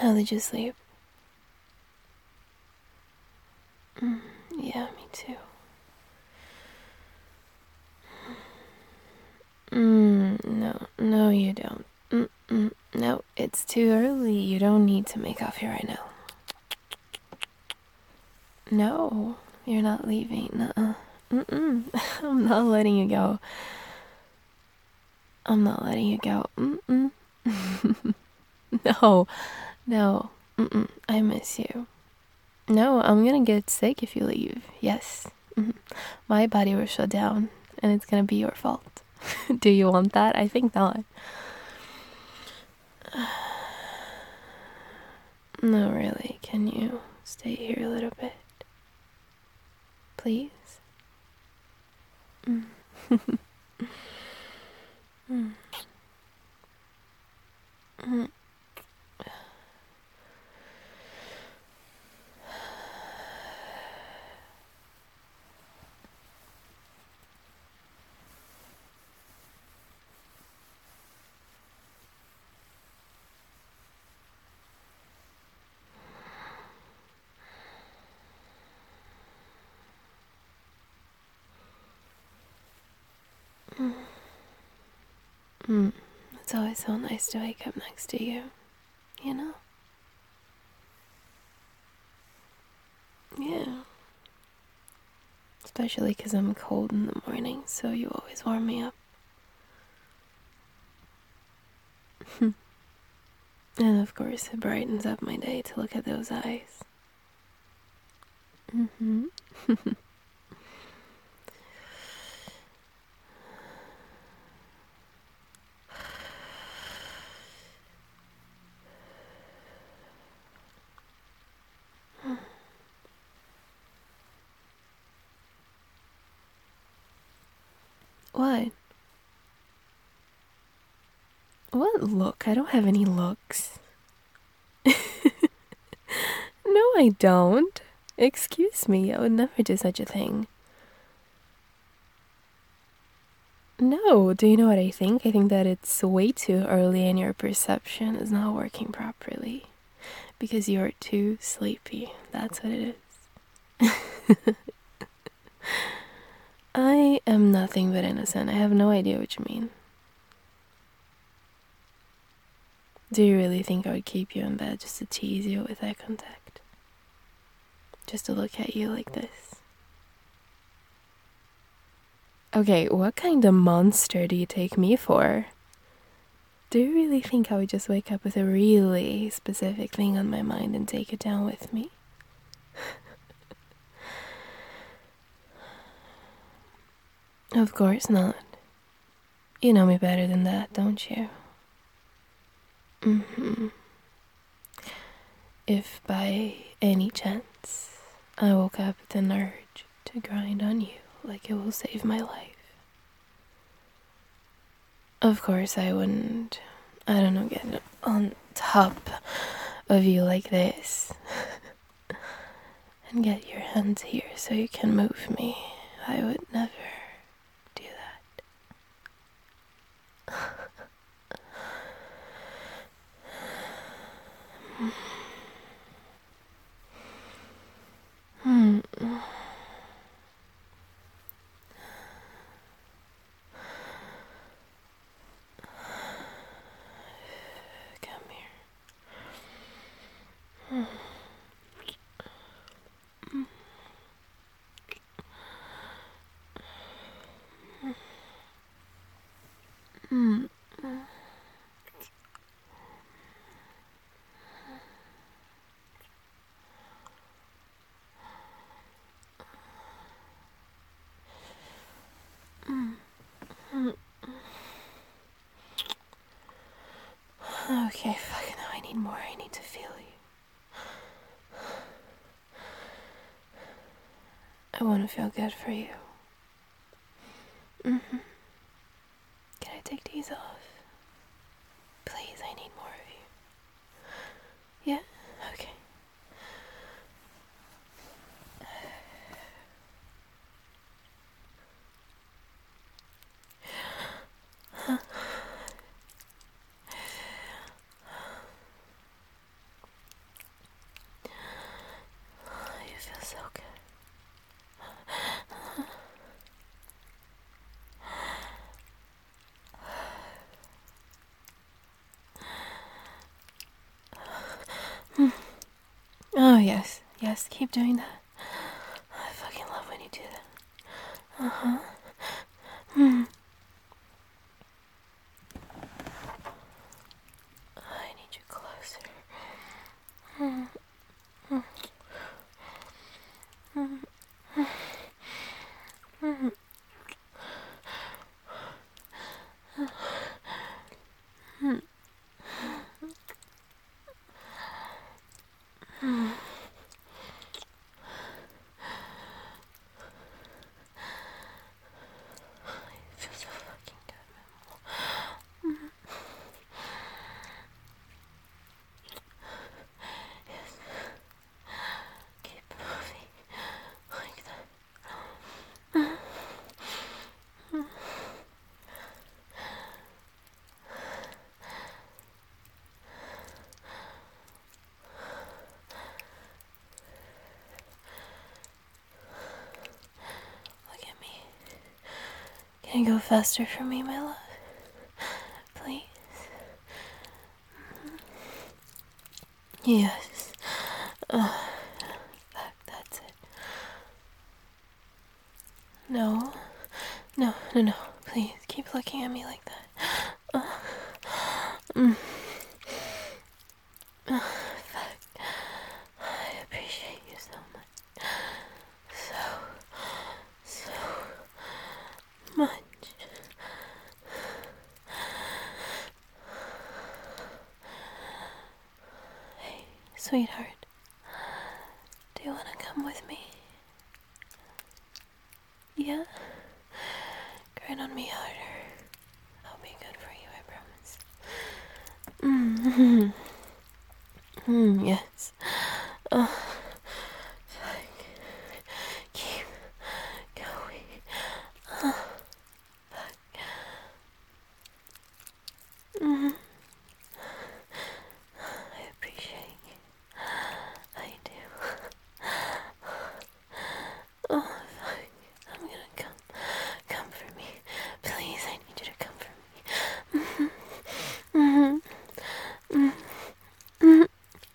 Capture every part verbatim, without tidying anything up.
How did you sleep? Mm, yeah, me too. Mm, no, no, you don't. Mm-mm, no, it's too early. You don't need to make off here right now. No, you're not leaving. Nuh-uh. Mm-mm. I'm not letting you go. I'm not letting you go. Mm-mm. No, no. Mm-mm. I miss you. No, I'm gonna get sick if you leave. Yes. Mhm. My body will shut down, and it's gonna be your fault. Do you want that? I think not. No, really. Can you stay here a little bit? Please? Mm. Mm. Mm. Mm. It's always so nice to wake up next to you, you know? Yeah. Especially because I'm cold in the morning, so you always warm me up. And of course, it brightens up my day to look at those eyes. Mm-hmm. What? What look? I don't have any looks. No, I don't. Excuse me, I would never do such a thing. No, do you know what I think? I think that it's way too early and your perception is not working properly. Because you're too sleepy. That's what it is. I am nothing but innocent. I have no idea what you mean. Do you really think I would keep you in bed just to tease you with eye contact? Just to look at you like this? Okay, what kind of monster do you take me for? Do you really think I would just wake up with a really specific thing on my mind and take it down with me? Of course not. You know me better than that, don't you? Mm-hmm. If by any chance I woke up with an urge to grind on you like it will save my life, of course I wouldn't, I don't know, get on top of you like this and get your hands here so you can move me. I would never do that. Hmm. Come here. Hmm. Okay, fuck, now I need more. I need to feel you. I want to feel good for you. Mm-hmm. Can I take these off? Please, I need more of you. Yeah? Okay. Oh, yes, yes, keep doing that. I fucking love when you do that. Uh huh. Hmm. I need you closer. Hmm. Hmm. Hmm. Hmm. Hmm. Hmm. It feels so fucking good. Hmm. Yes. Keep moving like that. Hmm. Look at me. Can you go faster for me, my love? Please? Yes. Uh, that, that's it. No. No, no, no. Please, keep looking at me like that. Uh, mm. uh, fuck. I appreciate you so much. So, so much. Hey, sweetheart. Do you want to come with me? Yeah? Grind on me harder. I'll be good for you, I promise. Mm-hmm. Mm, yes. Uh, fuck. Keep going. Uh, fuck. Mm-hmm. I appreciate you. I do. Oh, fuck. I'm gonna come. Come for me. Please, I need you to come for me. Mm-hmm. Mm-hmm. Mm-hmm. Mm-hmm.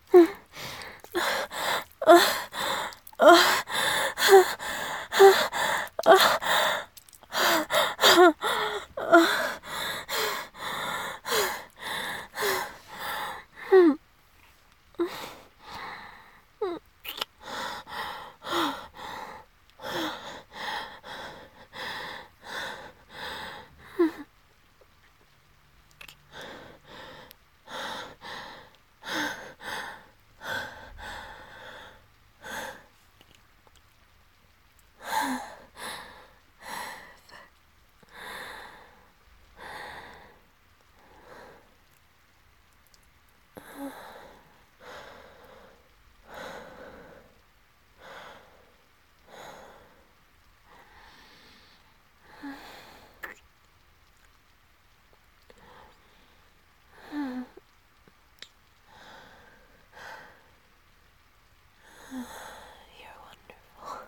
You're wonderful.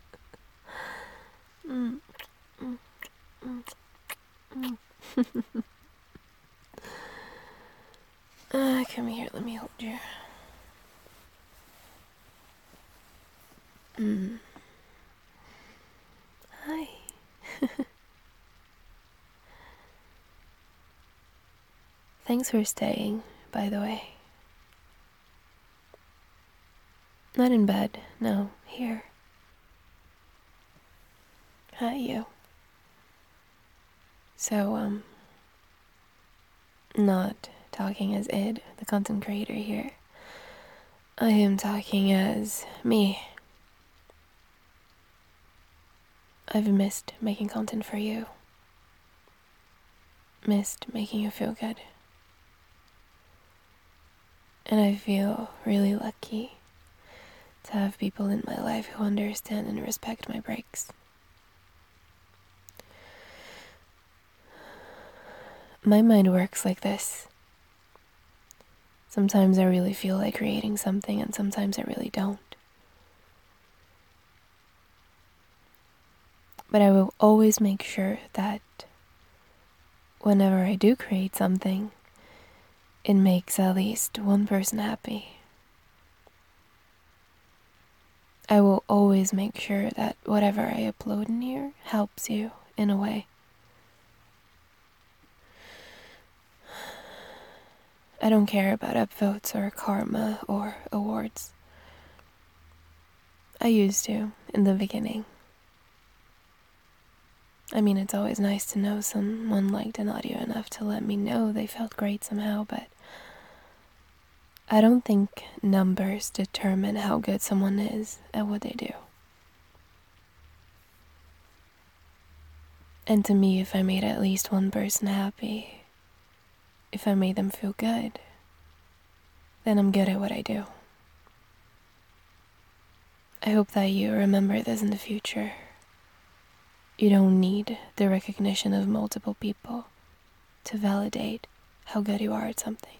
Mm, mm, mm, mm. Uh, come here, let me hold you. Mm. Hi. Thanks for staying, by the way. Not in bed, no, here. Hi, you. So, um, not talking as Id, the content creator here. I am talking as me. I've missed making content for you. Missed making you feel good. And I feel really lucky to have people in my life who understand and respect my breaks. My mind works like this. Sometimes I really feel like creating something, and sometimes I really don't. But I will always make sure that whenever I do create something, it makes at least one person happy. always make sure that whatever I upload in here helps you in a way. I don't care about upvotes or karma or awards. I used to in the beginning. I mean, it's always nice to know someone liked an audio enough to let me know they felt great somehow, but I don't think numbers determine how good someone is at what they do. And to me, if I made at least one person happy, if I made them feel good, then I'm good at what I do. I hope that you remember this in the future. You don't need the recognition of multiple people to validate how good you are at something.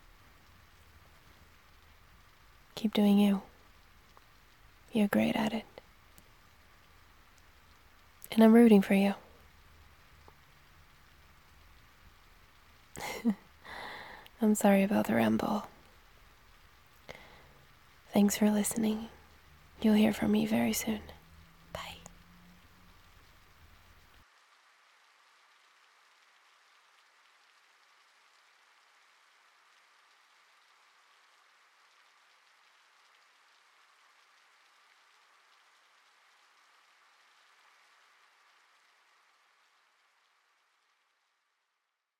Keep doing you. You're great at it. And I'm rooting for you. I'm sorry about the ramble. Thanks for listening. You'll hear from me very soon.